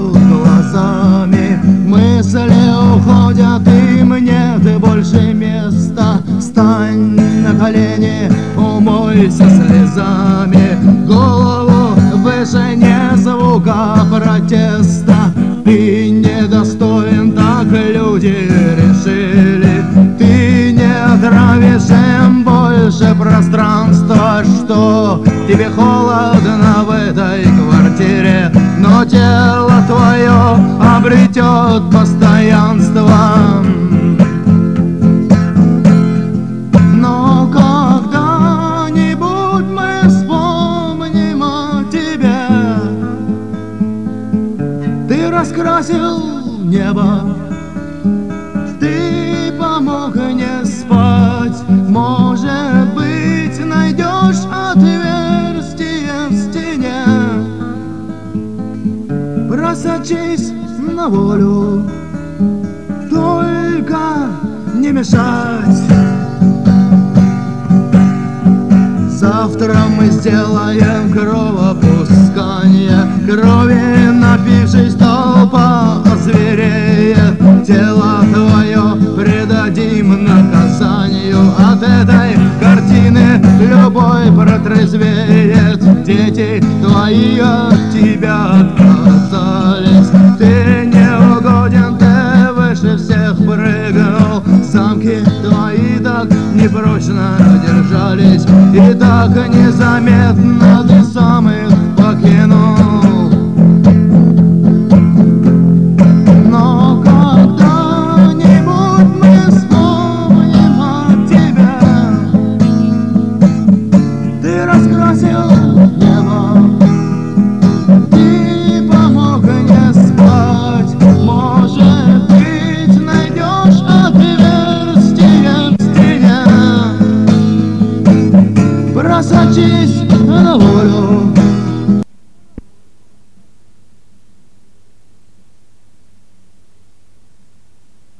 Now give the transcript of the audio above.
глазами. Мысли уходят, им нет больше места. Встань на колени, умойся слезами. Голову выше, не звука протеста. Ты недостоин, так люди решили. Ты не отравишь им больше пространства. Что тебе холодно в этой квартире, но тело твое обретет постоянство. Но когда-нибудь мы вспомним о тебе. Ты раскрасил небо, ты помог не спать. Может быть, найдешь отверстие в стене. Просочись на волю, только не мешать. Завтра мы сделаем кровопускание. Крови напившись, толпа озвереет. Тело твое предадим наказанию. От этой картины любой протрезвеет. Дети твои от тебя отказались. Ты не угоден, ты выше всех прыгнул. Замки твои так непрочно держались, и так незаметно ты сам их покинул. Но когда-нибудь мы вспомним о тебе. Ты раскрасил небо, ты помог не спать. Может быть, найдешь отверстие в стене. Просочись на волю,